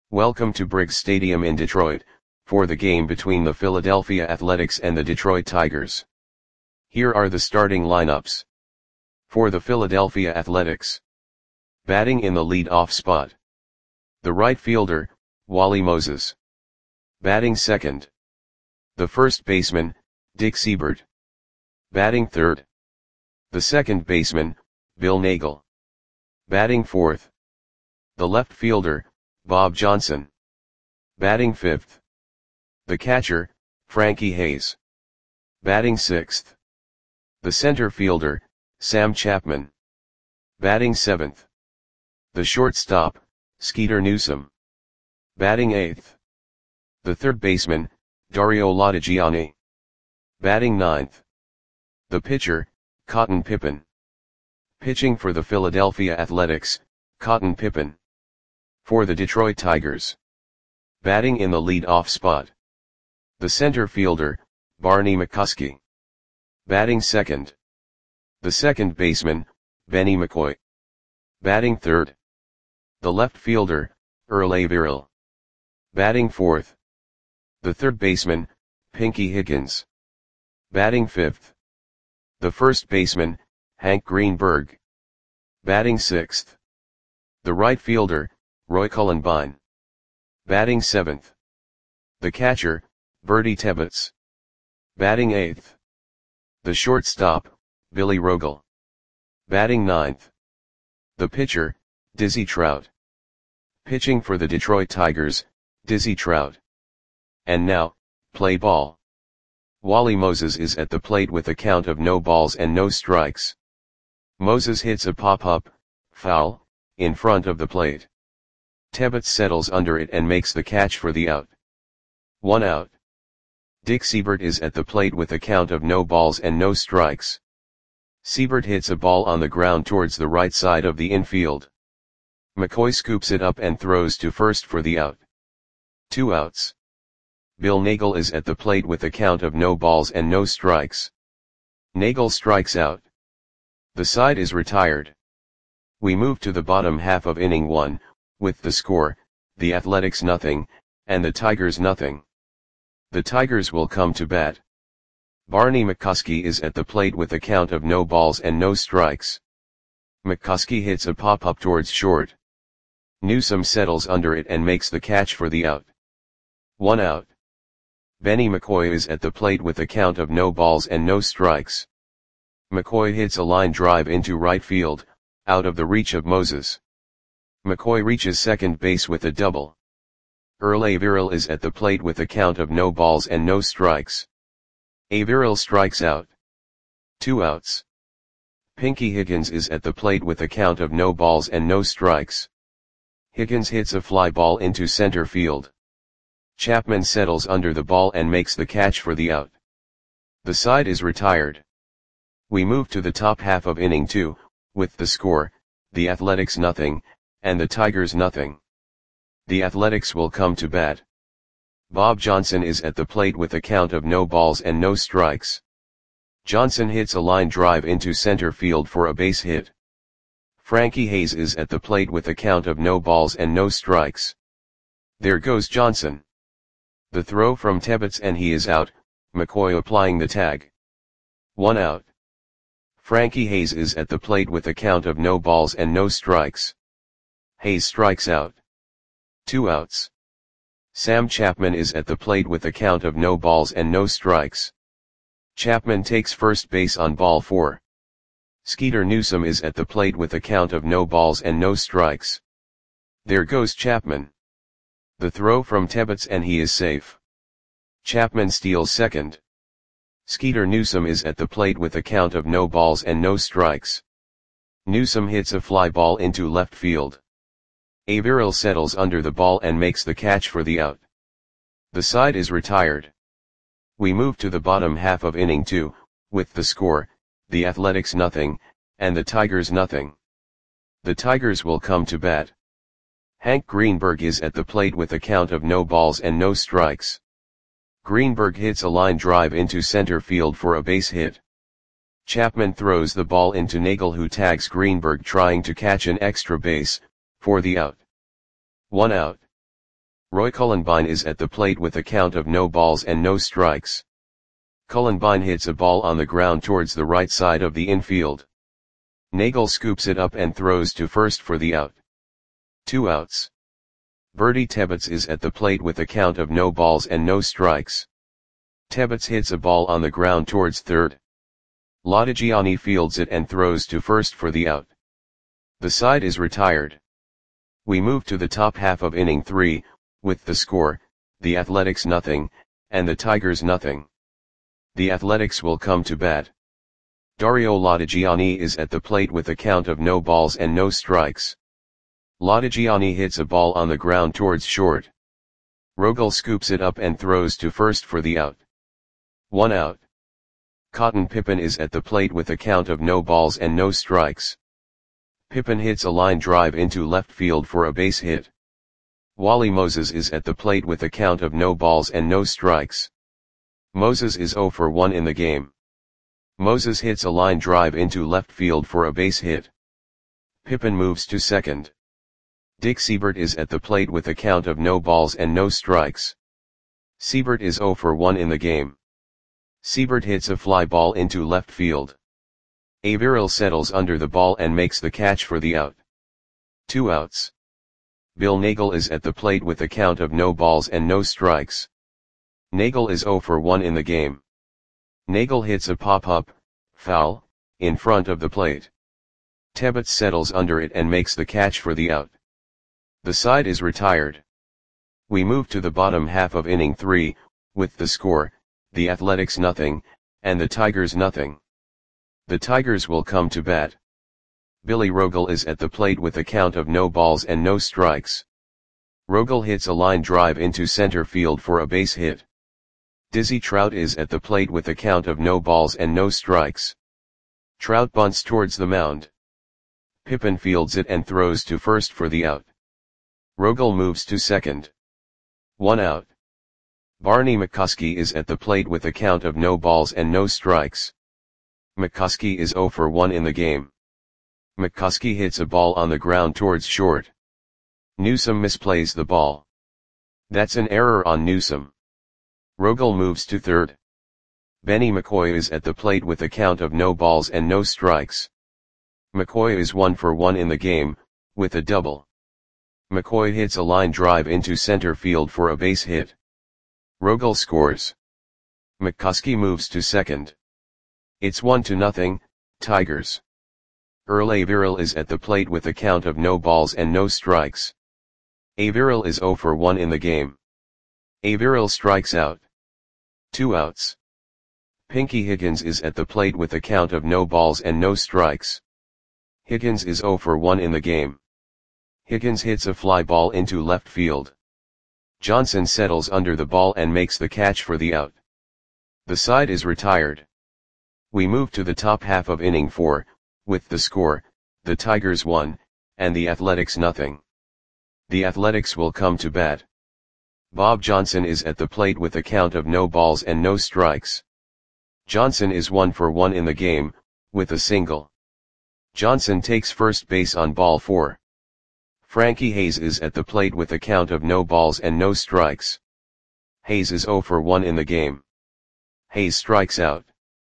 Welcome to Briggs Stadium in Detroit, for the game between the Philadelphia Athletics and the Detroit Tigers. Here are the starting lineups. For the Philadelphia Athletics. Batting in the lead-off spot. The right fielder, Wally Moses. Batting second. The first baseman, Dick Seibert. Batting third. The second baseman, Bill Nagle. Batting fourth. The left fielder, Bob Johnson. Batting fifth. The catcher, Frankie Hayes. Batting sixth. The center fielder, Sam Chapman. Batting seventh. The shortstop, Skeeter Newsome. Batting eighth. The third baseman, Dario Lodigiani. Batting ninth. The pitcher, Cotton Pippen. Pitching for the Philadelphia Athletics, Cotton Pippen. For the Detroit Tigers. Batting in the lead-off spot. The center fielder, Barney McCuskey. Batting second. The second baseman, Benny McCoy. Batting third. The left fielder, Earl Averill. Batting fourth. The third baseman, Pinky Higgins. Batting fifth. The first baseman, Hank Greenberg. Batting sixth. The right fielder, Roy Cullenbine. Batting seventh. The catcher, Bertie Tebbetts. Batting eighth. The shortstop, Billy Rogel. Batting ninth. The pitcher, Dizzy Trout. Pitching for the Detroit Tigers, Dizzy Trout. And now, play ball. Wally Moses is at the plate with a count of no balls and no strikes. Moses hits a pop-up, foul, in front of the plate. Tebbetts settles under it and makes the catch for the out. 1 out. Dick Seibert is at the plate with a count of no balls and no strikes. Seibert hits a ball on the ground towards the right side of the infield. McCoy scoops it up and throws to first for the out. 2 outs. Bill Nagle is at the plate with a count of no balls and no strikes. Nagle strikes out. The side is retired. We move to the bottom half of inning 1, with the score, the Athletics 0, and the Tigers 0. The Tigers will come to bat. Barney McCuskey is at the plate with a count of no balls and no strikes. McCuskey hits a pop-up towards short. Newsome settles under it and makes the catch for the out. 1 out. Benny McCoy is at the plate with a count of no balls and no strikes. McCoy hits a line drive into right field, out of the reach of Moses. McCoy reaches second base with a double. Earl Averill is at the plate with a count of no balls and no strikes. Averill strikes out. 2 outs. Pinky Higgins is at the plate with a count of no balls and no strikes. Higgins hits a fly ball into center field. Chapman settles under the ball and makes the catch for the out. The side is retired. We move to the top half of inning 2, with the score, the Athletics 0, and the Tigers 0. The Athletics will come to bat. Bob Johnson is at the plate with a count of no balls and no strikes. Johnson hits a line drive into center field for a base hit. Frankie Hayes is at the plate with a count of no balls and no strikes. There goes Johnson. The throw from Tebbetts and he is out, McCoy applying the tag. 1 out. Frankie Hayes is at the plate with a count of no balls and no strikes. Hayes strikes out. 2 outs. Sam Chapman is at the plate with a count of no balls and no strikes. Chapman takes first base on ball 4. Skeeter Newsome is at the plate with a count of no balls and no strikes. There goes Chapman. The throw from Tebbetts and he is safe. Chapman steals second. Skeeter Newsome is at the plate with a count of no balls and no strikes. Newsome hits a fly ball into left field. Averill settles under the ball and makes the catch for the out. The side is retired. We move to the bottom half of inning 2, with the score, the Athletics 0, and the Tigers 0. The Tigers will come to bat. Hank Greenberg is at the plate with a count of no balls and no strikes. Greenberg hits a line drive into center field for a base hit. Chapman throws the ball into Nagle, who tags Greenberg trying to catch an extra base, for the out. 1 out. Roy Cullenbine is at the plate with a count of no balls and no strikes. Cullenbine hits a ball on the ground towards the right side of the infield. Nagel scoops it up and throws to first for the out. 2 outs. Bertie Tebbets is at the plate with a count of no balls and no strikes. Tebbets hits a ball on the ground towards third. Lodigiani fields it and throws to first for the out. The side is retired. We move to the top half of inning 3, with the score, the Athletics 0, and the Tigers 0. The Athletics will come to bat. Dario Lodigiani is at the plate with a count of no balls and no strikes. Lodigiani hits a ball on the ground towards short. Rogel scoops it up and throws to first for the out. 1 out. Cotton Pippen is at the plate with a count of no balls and no strikes. Pippen hits a line drive into left field for a base hit. Wally Moses is at the plate with a count of no balls and no strikes. Moses is 0 for 1 in the game. Moses hits a line drive into left field for a base hit. Pippen moves to second. Dick Seibert is at the plate with a count of no balls and no strikes. Seibert is 0 for 1 in the game. Seibert hits a fly ball into left field. Averill settles under the ball and makes the catch for the out. 2 outs. Bill Nagel is at the plate with a count of no balls and no strikes. Nagel is 0 for 1 in the game. Nagel hits a pop-up, foul, in front of the plate. Tebbets settles under it and makes the catch for the out. The side is retired. We move to the bottom half of inning 3, with the score, the Athletics 0, and the Tigers 0. The Tigers will come to bat. Billy Rogel is at the plate with a count of no balls and no strikes. Rogel hits a line drive into center field for a base hit. Dizzy Trout is at the plate with a count of no balls and no strikes. Trout bunts towards the mound. Pippen fields it and throws to first for the out. Rogel moves to second. 1 out. Barney McCoskey is at the plate with a count of no balls and no strikes. McCoskey is 0 for 1 in the game. McCoskey hits a ball on the ground towards short. Newsome misplays the ball. That's an error on Newsome. Rogel moves to third. Benny McCoy is at the plate with a count of no balls and no strikes. McCoy is 1 for 1 in the game, with a double. McCoy hits a line drive into center field for a base hit. Rogel scores. McCoskey moves to second. It's 1-0, Tigers. Earl Averill is at the plate with a count of no balls and no strikes. Averill is 0 for 1 in the game. Averill strikes out. 2 outs. Pinky Higgins is at the plate with a count of no balls and no strikes. Higgins is 0 for 1 in the game. Higgins hits a fly ball into left field. Johnson settles under the ball and makes the catch for the out. The side is retired. We move to the top half of inning 4, with the score, the Tigers 1, and the Athletics 0. The Athletics will come to bat. Bob Johnson is at the plate with a count of no balls and no strikes. Johnson is 1 for 1 in the game, with a single. Johnson takes first base on ball 4. Frankie Hayes is at the plate with a count of no balls and no strikes. Hayes is 0 for 1 in the game. Hayes strikes out.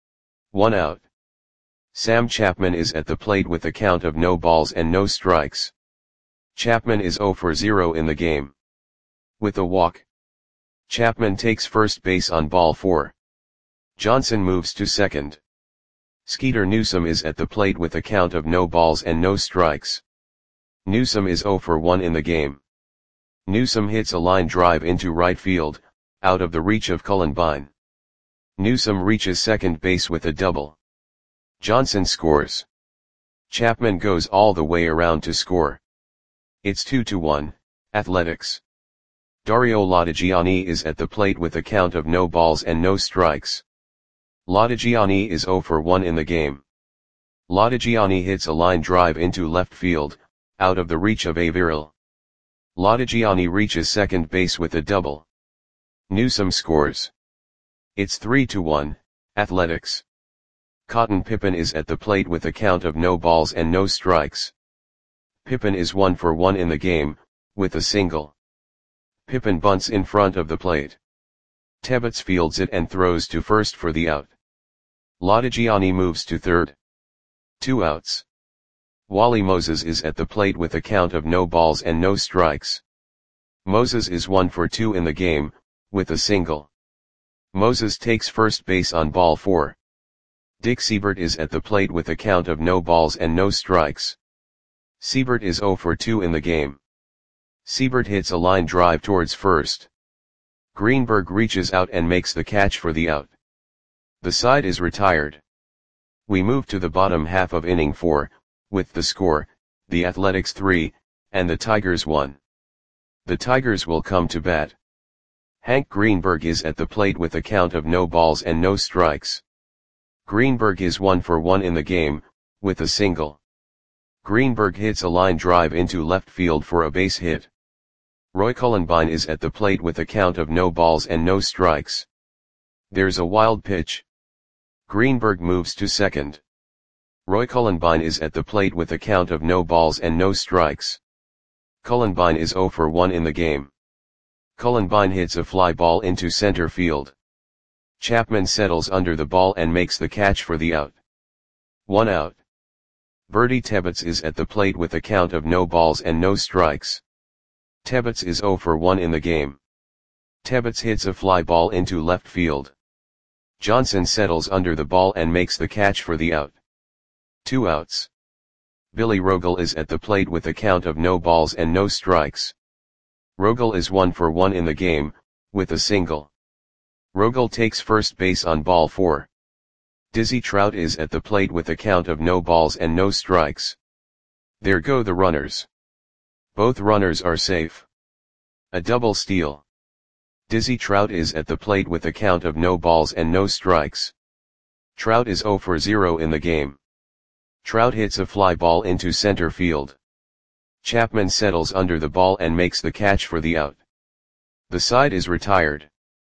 1 out. Sam Chapman is at the plate with a count of no balls and no strikes. Chapman is 0 for 0 in the game. With a walk. Chapman takes first base on ball 4. Johnson moves to second. Skeeter Newsome is at the plate with a count of no balls and no strikes. Newsome is 0 for 1 in the game. Newsome hits a line drive into right field, out of the reach of Cullenbine. Newsome reaches second base with a double. Johnson scores. Chapman goes all the way around to score. It's 2-1, Athletics. Dario Lodigiani is at the plate with a count of no balls and no strikes. Lodigiani is 0 for 1 in the game. Lodigiani hits a line drive into left field, out of the reach of Averill. Lodigiani reaches second base with a double. Newsome scores. It's 3-1, Athletics. Cotton Pippen is at the plate with a count of no balls and no strikes. Pippen is 1 for 1 in the game, with a single. Pippin bunts in front of the plate. Tebbets fields it and throws to first for the out. Ladegiani moves to third. 2 outs. Wally Moses is at the plate with a count of no balls and no strikes. Moses is 1 for 2 in the game, with a single. Moses takes first base on ball 4. Dick Siebert is at the plate with a count of no balls and no strikes. Siebert is 0 for 2 in the game. Siebert hits a line drive towards first. Greenberg reaches out and makes the catch for the out. The side is retired. We move to the bottom half of inning 4, with the score, the Athletics 3, and the Tigers 1. The Tigers will come to bat. Hank Greenberg is at the plate with a count of no balls and no strikes. Greenberg is 1 for 1 in the game, with a single. Greenberg hits a line drive into left field for a base hit. Roy Cullenbine is at the plate with a count of no balls and no strikes. There's a wild pitch. Greenberg moves to second. Roy Cullenbine is at the plate with a count of no balls and no strikes. Cullenbine is 0 for 1 in the game. Cullenbine hits a fly ball into center field. Chapman settles under the ball and makes the catch for the out. 1 out. Bertie Tebbets is at the plate with a count of no balls and no strikes. Tebbets is 0 for 1 in the game. Tebbets hits a fly ball into left field. Johnson settles under the ball and makes the catch for the out. 2 outs. Billy Rogel is at the plate with a count of no balls and no strikes. Rogel is 1 for 1 in the game, with a single. Rogel takes first base on ball 4. Dizzy Trout is at the plate with a count of no balls and no strikes. There go the runners. Both runners are safe. A double steal. Dizzy Trout is at the plate with a count of no balls and no strikes. Trout is 0 for 0 in the game. Trout hits a fly ball into center field. Chapman settles under the ball and makes the catch for the out. The side is retired.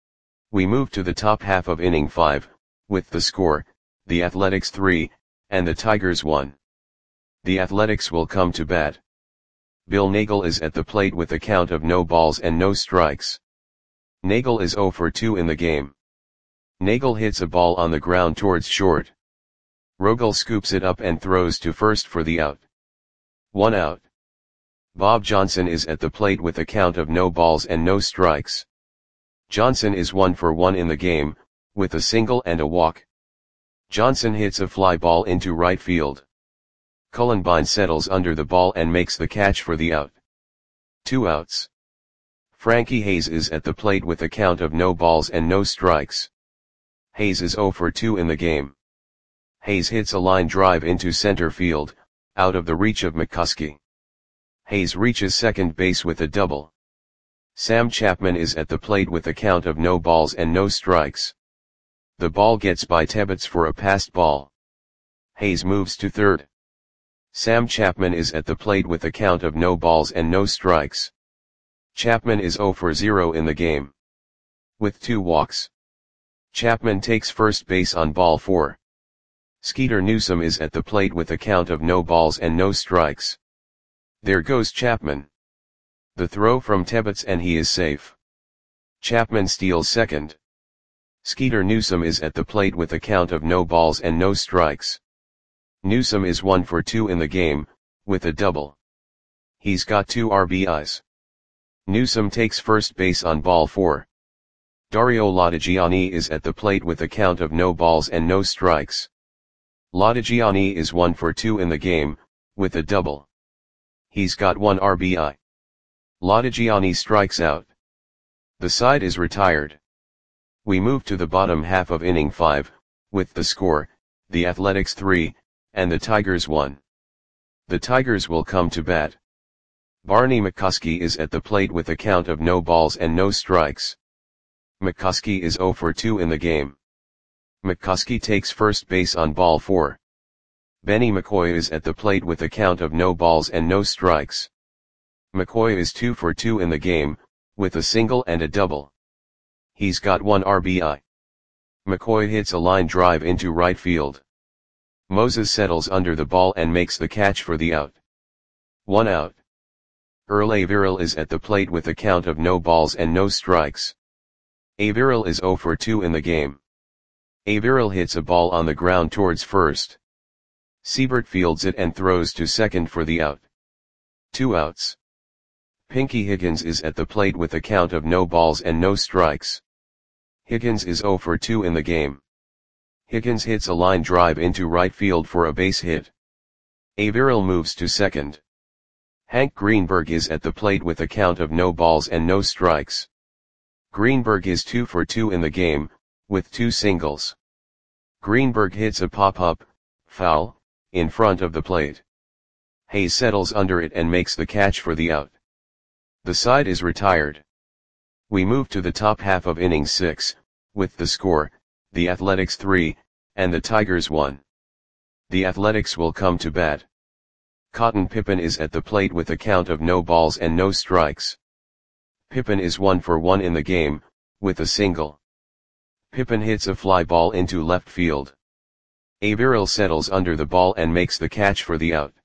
We move to the top half of inning 5, with the score, the Athletics 3, and the Tigers 1. The Athletics will come to bat. Bill Nagel is at the plate with a count of no balls and no strikes. Nagel is 0 for 2 in the game. Nagel hits a ball on the ground towards short. Rogel scoops it up and throws to first for the out. 1 out. Bob Johnson is at the plate with a count of no balls and no strikes. Johnson is 1 for 1 in the game, with a single and a walk. Johnson hits a fly ball into right field. Cullenbine settles under the ball and makes the catch for the out. 2 outs. Frankie Hayes is at the plate with a count of no balls and no strikes. Hayes is 0 for 2 in the game. Hayes hits a line drive into center field, out of the reach of McCuskey. Hayes reaches second base with a double. Sam Chapman is at the plate with a count of no balls and no strikes. The ball gets by Tebbets for a passed ball. Hayes moves to third. Sam Chapman is at the plate with a count of no balls and no strikes. Chapman is 0 for 0 in the game. With 2 walks. Chapman takes first base on ball 4. Skeeter Newsome is at the plate with a count of no balls and no strikes. There goes Chapman. The throw from Tebbets and he is safe. Chapman steals second. Skeeter Newsome is at the plate with a count of no balls and no strikes. Newsome is 1 for 2 in the game, with a double. He's got 2 RBIs. Newsome takes first base on ball 4. Dario Ladegiani is at the plate with a count of no balls and no strikes. Ladegiani is 1 for 2 in the game, with a double. He's got 1 RBI. Ladegiani strikes out. The side is retired. We move to the bottom half of inning 5, with the score, the Athletics 3, and the Tigers 1. The Tigers will come to bat. Barney McCuskey is at the plate with a count of no balls and no strikes. McCuskey is 0 for 2 in the game. McCuskey takes first base on ball 4. Benny McCoy is at the plate with a count of no balls and no strikes. McCoy is 2 for 2 in the game, with a single and a double. He's got 1 RBI. McCoy hits a line drive into right field. Moses settles under the ball and makes the catch for the out. 1 out. Earl Averill is at the plate with a count of no balls and no strikes. Averill is 0 for 2 in the game. Averill hits a ball on the ground towards first. Siebert fields it and throws to second for the out. 2 outs. Pinky Higgins is at the plate with a count of no balls and no strikes. Higgins is 0 for 2 in the game. Higgins hits a line drive into right field for a base hit. Averill moves to second. Hank Greenberg is at the plate with a count of no balls and no strikes. Greenberg is 2 for 2 in the game, with 2 singles. Greenberg hits a pop-up, foul, in front of the plate. Hayes settles under it and makes the catch for the out. The side is retired. We move to the top half of inning 6, with the score, the Athletics 3, and the Tigers 1. The Athletics will come to bat. Cotton Pippen is at the plate with a count of no balls and no strikes. Pippen is 1 for 1 in the game, with a single. Pippen hits a fly ball into left field. Averill settles under the ball and makes the catch for the out.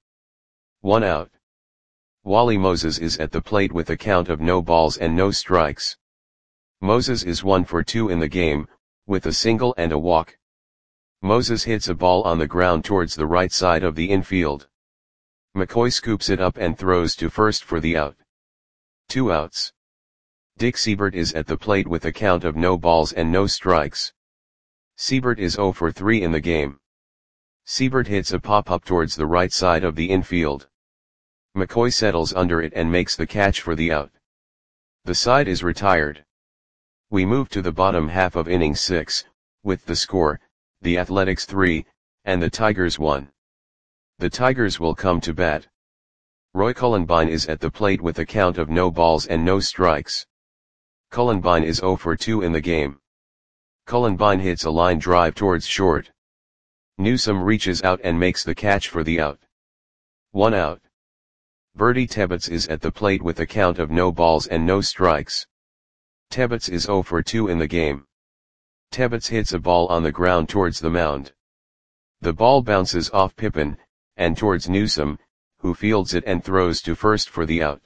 1 out. Wally Moses is at the plate with a count of no balls and no strikes. Moses is 1 for 2 in the game, with a single and a walk. Moses hits a ball on the ground towards the right side of the infield. McCoy scoops it up and throws to first for the out. 2 outs. Dick Siebert is at the plate with a count of no balls and no strikes. Siebert is 0 for 3 in the game. Siebert hits a pop-up towards the right side of the infield. McCoy settles under it and makes the catch for the out. The side is retired. We move to the bottom half of inning 6, with the score, the Athletics 3, and the Tigers 1. The Tigers will come to bat. Roy Cullenbine is at the plate with a count of no balls and no strikes. Cullenbine is 0 for 2 in the game. Cullenbine hits a line drive towards short. Newsome reaches out and makes the catch for the out. 1 out. Bertie Tebbetts is at the plate with a count of no balls and no strikes. Tebbetts is 0 for 2 in the game. Tebbetts hits a ball on the ground towards the mound. The ball bounces off Pippen, and towards Newsome, who fields it and throws to first for the out.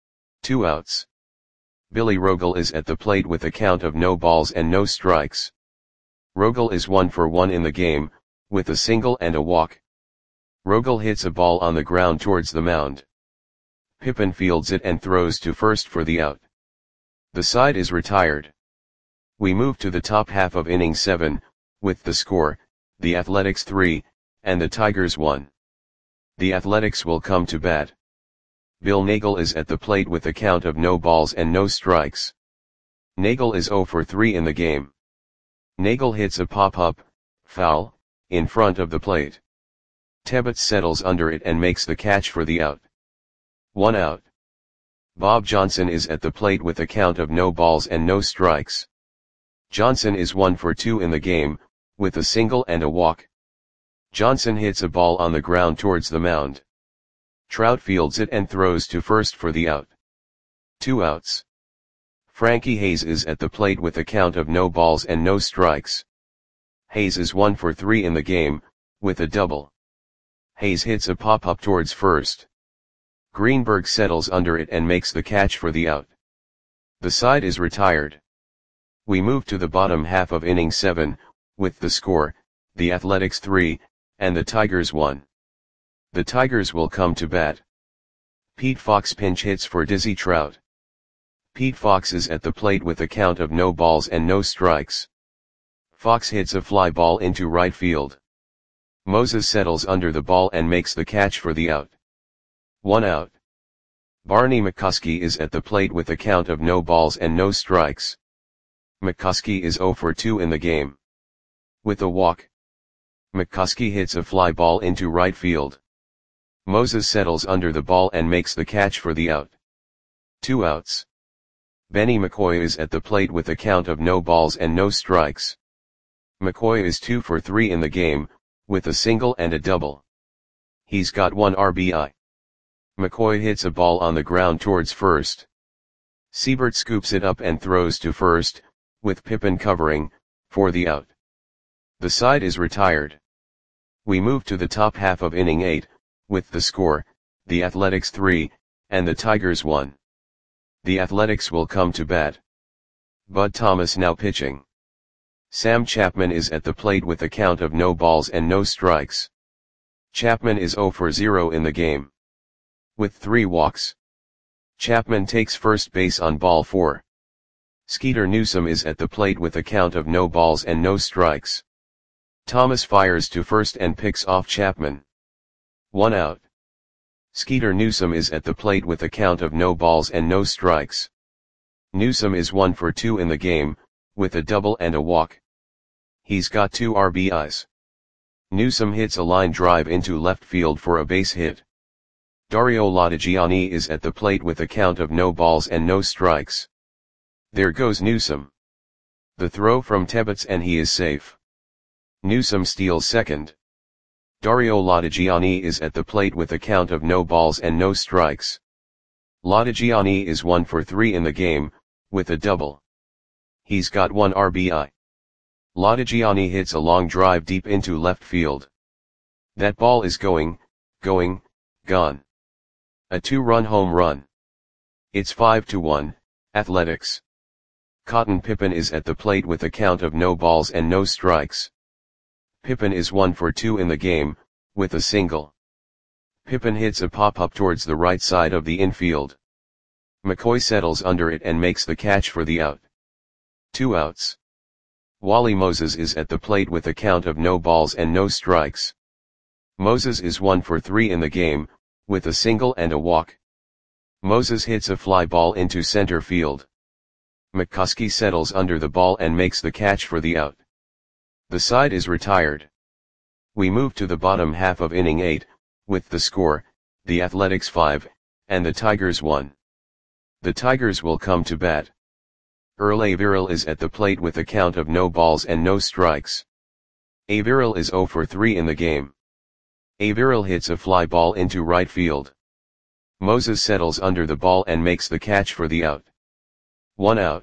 2 outs. Billy Rogel is at the plate with a count of no balls and no strikes. Rogel is 1 for 1 in the game, with a single and a walk. Rogel hits a ball on the ground towards the mound. Pippen fields it and throws to first for the out. The side is retired. We move to the top half of inning 7, with the score, the Athletics 3, and the Tigers 1. The Athletics will come to bat. Bill Nagel is at the plate with a count of no balls and no strikes. Nagel is 0 for 3 in the game. Nagel hits a pop-up, foul, in front of the plate. Tebbetts settles under it and makes the catch for the out. 1 out. Bob Johnson is at the plate with a count of no balls and no strikes. Johnson is 1 for 2 in the game, with a single and a walk. Johnson hits a ball on the ground towards the mound. Trout fields it and throws to first for the out. 2 outs. Frankie Hayes is at the plate with a count of no balls and no strikes. Hayes is 1 for 3 in the game, with a double. Hayes hits a pop-up towards first. Greenberg settles under it and makes the catch for the out. The side is retired. We move to the bottom half of inning 7, with the score, the Athletics 3, and the Tigers 1. The Tigers will come to bat. Pete Fox pinch hits for Dizzy Trout. Pete Fox is at the plate with a count of no balls and no strikes. Fox hits a fly ball into right field. Moses settles under the ball and makes the catch for the out. 1 out. Barney McCuskey is at the plate with a count of no balls and no strikes. McCuskey is 0 for 2 in the game. With a walk. McCuskey hits a fly ball into right field. Moses settles under the ball and makes the catch for the out. 2 outs. Benny McCoy is at the plate with a count of no balls and no strikes. McCoy is 2 for 3 in the game, with a single and a double. He's got 1 RBI. McCoy hits a ball on the ground towards first. Siebert scoops it up and throws to first, with Pippen covering, for the out. The side is retired. We move to the top half of inning 8, with the score, the Athletics 3, and the Tigers won. The Athletics will come to bat. Bud Thomas now pitching. Sam Chapman is at the plate with a count of no balls and no strikes. Chapman is 0 for 0 in the game. With 3 walks. Chapman takes first base on ball 4. Skeeter Newsom is at the plate with a count of no balls and no strikes. Thomas fires to first and picks off Chapman. 1 out. Skeeter Newsom is at the plate with a count of no balls and no strikes. Newsom is 1 for 2 in the game, with a double and a walk. He's got 2 RBIs. Newsom hits a line drive into left field for a base hit. Dario Latigiani is at the plate with a count of no balls and no strikes. There goes Newsom. The throw from Tebbets and he is safe. Newsom steals second. Dario Latigiani is at the plate with a count of no balls and no strikes. Latigiani is 1 for 3 in the game, with a double. He's got 1 RBI. Latigiani hits a long drive deep into left field. That ball is gone. A 2-run home run. It's 5-1, Athletics. Cotton Pippen is at the plate with a count of no balls and no strikes. Pippen is 1 for 2 in the game, with a single. Pippen hits a pop-up towards the right side of the infield. McCoy settles under it and makes the catch for the out. 2 outs. Wally Moses is at the plate with a count of no balls and no strikes. Moses is 1 for 3 in the game, with a single and a walk. Moses hits a fly ball into center field. McCuskey settles under the ball and makes the catch for the out. The side is retired. We move to the bottom half of inning 8, with the score, the Athletics 5, and the Tigers 1. The Tigers will come to bat. Earl Averill is at the plate with a count of no balls and no strikes. Averill is 0 for 3 in the game. Averill hits a fly ball into right field. Moses settles under the ball and makes the catch for the out. 1 out.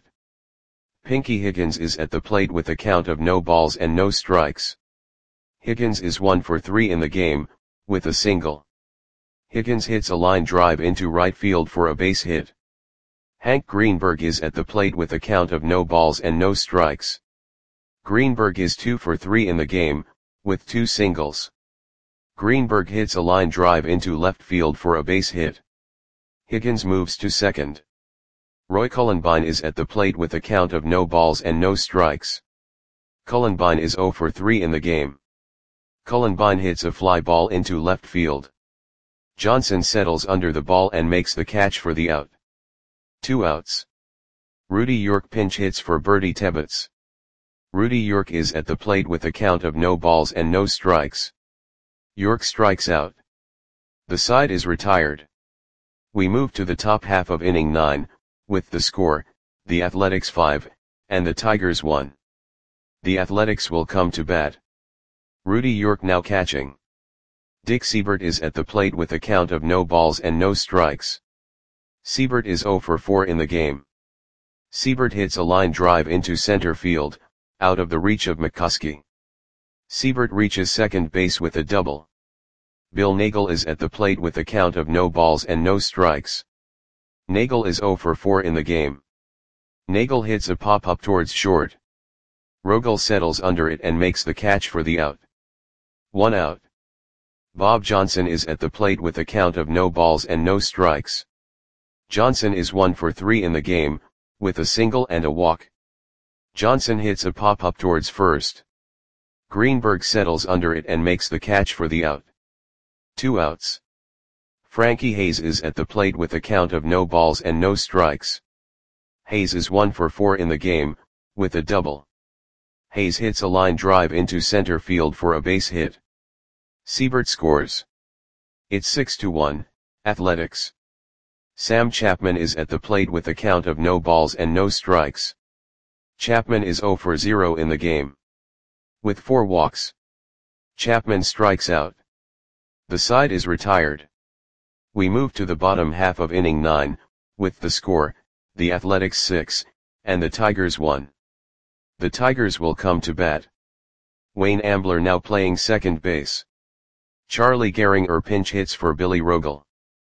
Pinky Higgins is at the plate with a count of no balls and no strikes. Higgins is 1 for 3 in the game, with a single. Higgins hits a line drive into right field for a base hit. Hank Greenberg is at the plate with a count of no balls and no strikes. Greenberg is 2 for 3 in the game, with 2 singles. Greenberg hits a line drive into left field for a base hit. Higgins moves to second. Roy Cullenbine is at the plate with a count of no balls and no strikes. Cullenbine is 0 for 3 in the game. Cullenbine hits a fly ball into left field. Johnson settles under the ball and makes the catch for the out. 2 outs. Rudy York pinch hits for Bertie Tebbets. Rudy York is at the plate with a count of no balls and no strikes. York strikes out. The side is retired. We move to the top half of inning 9, with the score, the Athletics 5, and the Tigers 1. The Athletics will come to bat. Rudy York now catching. Dick Siebert is at the plate with a count of no balls and no strikes. Siebert is 0 for 4 in the game. Siebert hits a line drive into center field, out of the reach of McCuskey. Siebert reaches second base with a double. Bill Nagel is at the plate with a count of no balls and no strikes. Nagel is 0 for 4 in the game. Nagel hits a pop-up towards short. Rogel settles under it and makes the catch for the out. 1 out. Bob Johnson is at the plate with a count of no balls and no strikes. Johnson is 1 for 3 in the game, with a single and a walk. Johnson hits a pop-up towards first. Greenberg settles under it and makes the catch for the out. 2 outs. Frankie Hayes is at the plate with a count of no balls and no strikes. Hayes is 1 for 4 in the game, with a double. Hayes hits a line drive into center field for a base hit. Siebert scores. It's 6-1, Athletics. Sam Chapman is at the plate with a count of no balls and no strikes. Chapman is 0 for 0 in the game. With 4 walks. Chapman strikes out. The side is retired. We move to the bottom half of inning 9, with the score, the Athletics 6, and the Tigers 1. The Tigers will come to bat. Wayne Ambler now playing second base. Charlie Gehringer pinch hits for Billy Rogel.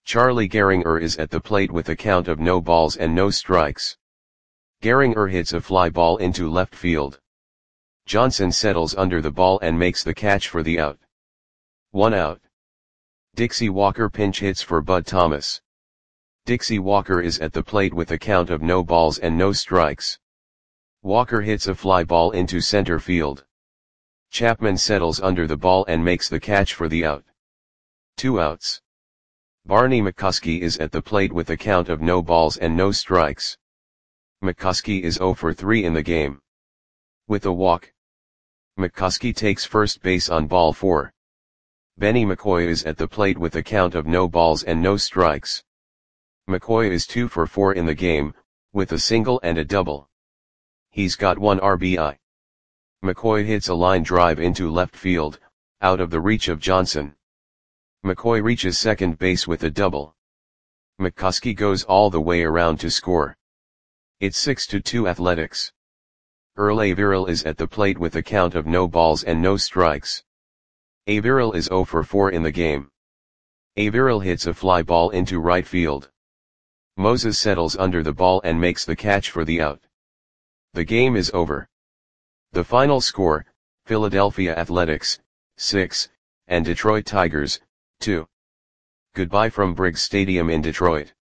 Charlie Gehringer is at the plate with a count of no balls and no strikes. Gehringer hits a fly ball into left field. Johnson settles under the ball and makes the catch for the out. 1 out. Dixie Walker pinch hits for Bud Thomas. Dixie Walker is at the plate with a count of no balls and no strikes. Walker hits a fly ball into center field. Chapman settles under the ball and makes the catch for the out. 2 outs. Barney McCuskey is at the plate with a count of no balls and no strikes. McCuskey is 0 for 3 in the game. With a walk, McCuskey takes first base on ball 4. Benny McCoy is at the plate with a count of no balls and no strikes. McCoy is 2 for 4 in the game, with a single and a double. He's got 1 RBI. McCoy hits a line drive into left field, out of the reach of Johnson. McCoy reaches second base with a double. McCuskey goes all the way around to score. It's 6-2 Athletics. Earl Averill is at the plate with a count of no balls and no strikes. Averill is 0 for 4 in the game. Averill hits a fly ball into right field. Moses settles under the ball and makes the catch for the out. The game is over. The final score, Philadelphia Athletics, 6, and Detroit Tigers, 2. Goodbye from Briggs Stadium in Detroit.